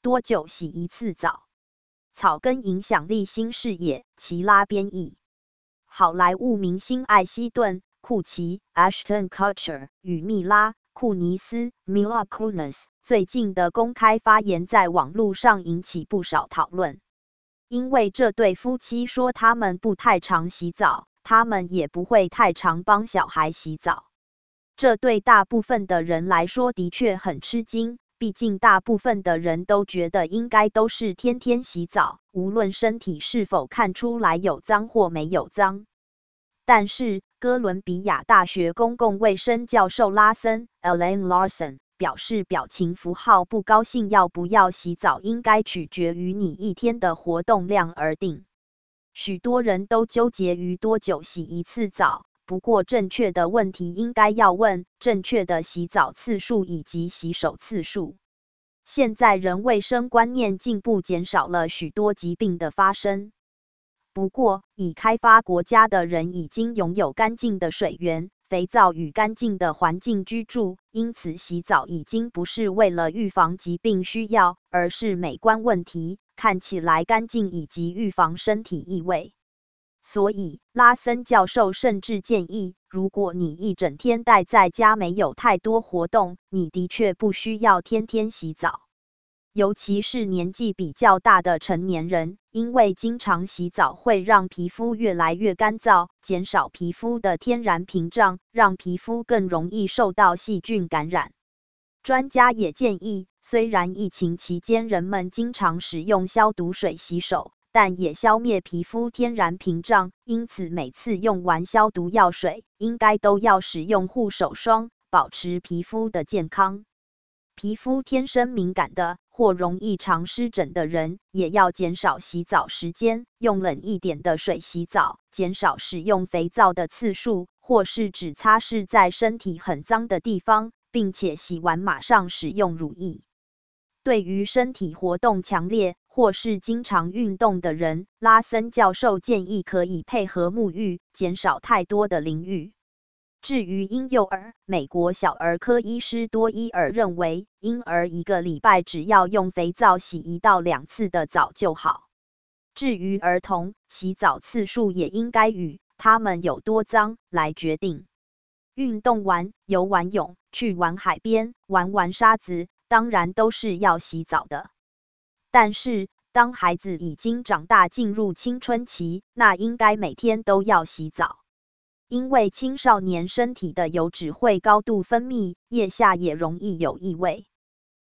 多久洗一次澡？草根影响力新视野，齐拉编译。好莱坞明星艾希顿·库奇 （Ashton Kutcher） 与蜜拉·库尼斯 （Mila Kunis） 最近的公开发言在网络上引起不少讨论。因为这对夫妻说他们不太常洗澡，他们也不会太常帮小孩洗澡。这对大部分的人来说的确很吃惊，毕竟大部分的人都觉得应该都是天天洗澡，无论身体是否看出来有脏或没有脏。但是，哥伦比亚大学公共卫生教授拉森 （Elaine Larson） 表示，表情符号不高兴要不要洗澡应该取决于你一天的活动量而定。许多人都纠结于多久洗一次澡，不过正确的问题应该要问正确的洗澡次数以及洗手次数。现在人卫生观念进步，减少了许多疾病的发生。不过，已开发国家的人已经拥有干净的水源、肥皂与干净的环境居住，因此洗澡已经不是为了预防疾病需要，而是美观问题，看起来干净以及预防身体异味。所以，拉森教授甚至建议，如果你一整天待在家没有太多活动，你的确不需要天天洗澡。尤其是年纪比较大的成年人，因为经常洗澡会让皮肤越来越干燥，减少皮肤的天然屏障，让皮肤更容易受到细菌感染。专家也建议，虽然疫情期间人们经常使用消毒水洗手，但也消灭皮肤天然屏障，因此每次用完消毒药水，应该都要使用护手霜，保持皮肤的健康。皮肤天生敏感的或容易常湿疹的人，也要减少洗澡时间，用冷一点的水洗澡，减少使用肥皂的次数，或是只擦拭在身体很脏的地方，并且洗完马上使用乳液。对于身体活动强烈或是经常运动的人，拉森教授建议可以配合沐浴，减少太多的淋浴。至于婴幼儿，美国小儿科医师多伊尔认为，婴儿1个礼拜只要用肥皂洗1到2次的澡就好。至于儿童，洗澡次数也应该与他们有多脏来决定。运动完、游完泳、去玩海边、玩完沙子，当然都是要洗澡的。但是，当孩子已经长大进入青春期，那应该每天都要洗澡。因为青少年身体的油脂会高度分泌，腋下也容易有异味。